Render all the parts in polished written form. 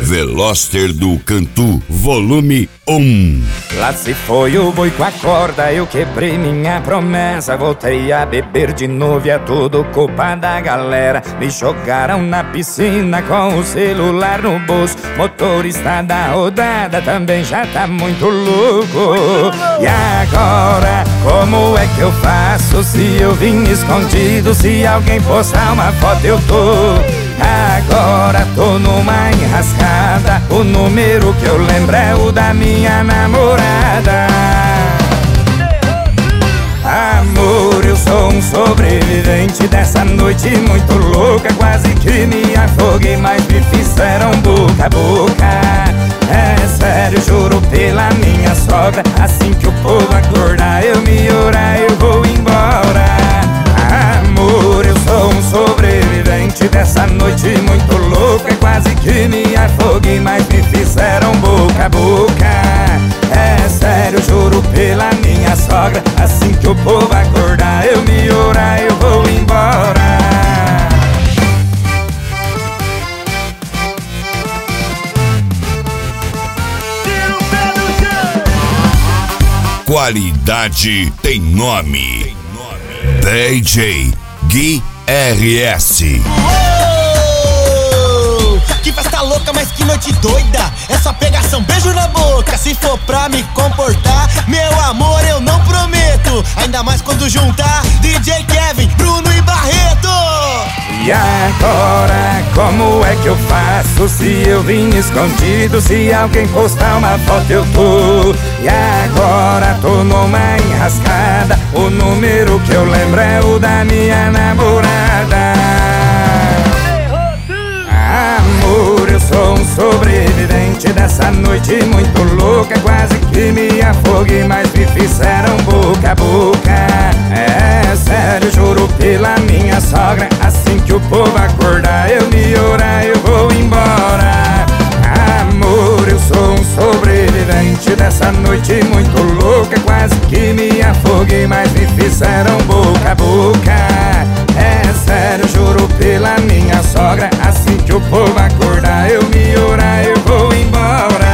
Veloster do Cantu, volume 1. Lá se foi o boi com a corda, eu quebrei minha promessa. Voltei a beber de novo e é tudo culpa da galera. Me jogaram na piscina com o celular no bolso. Motorista da rodada também já tá muito louco. E agora, como é que eu faço se eu vim escondido? Se alguém postar uma foto eu tô. Agora tô numa enrascada. O número que eu lembro é o da minha namorada. Amor, eu sou um sobrevivente dessa noite muito louca. Quase que me afoguei, mas me fizeram boca a boca. É sério, juro pela minha sogra. Assim que o povo acordar, eu me orar, eu vou embora. Amor, eu sou um sobrevivente dessa noite muito louca. Quase que me afoguei, mas me fizeram boca a boca. É sério, juro pela minha sogra. Assim que o povo acordar, eu me orar, eu vou embora. Qualidade tem nome. DJ Gui RS. Que festa louca, mas que noite doida. É só pegação, beijo na boca. Se for pra me comportar, meu amor, eu não prometo. Ainda mais quando juntar DJ Kevin, Bruno e Barreto. E agora, como é que eu faço se eu vim escondido? Se alguém postar uma foto eu tô. E agora tô numa enrascada. O número que eu lembro é o da minha namorada. Amor, eu sou um sobrevivente dessa noite muito louca. Quase que me afoguei, mas me fizeram boca a boca. É sério, juro pela minha sogra. Assim que o povo acordar, eu me orar, eu vou embora. Amor, eu sou um sobrevivente dessa noite muito louca. Quase que me afoguei, mas me fizeram boca a boca. É sério, juro pela minha sogra. Assim que o povo acordar, eu me orar, eu vou embora.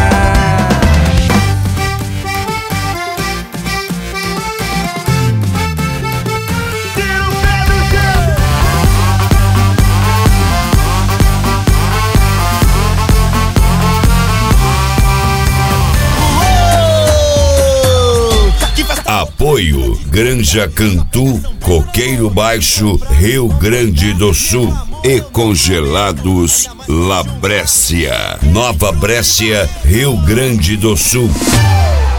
Apoio Granja Cantu, Coqueiro Baixo, Rio Grande do Sul. E Congelados La Brécia, Nova Brécia, Rio Grande do Sul.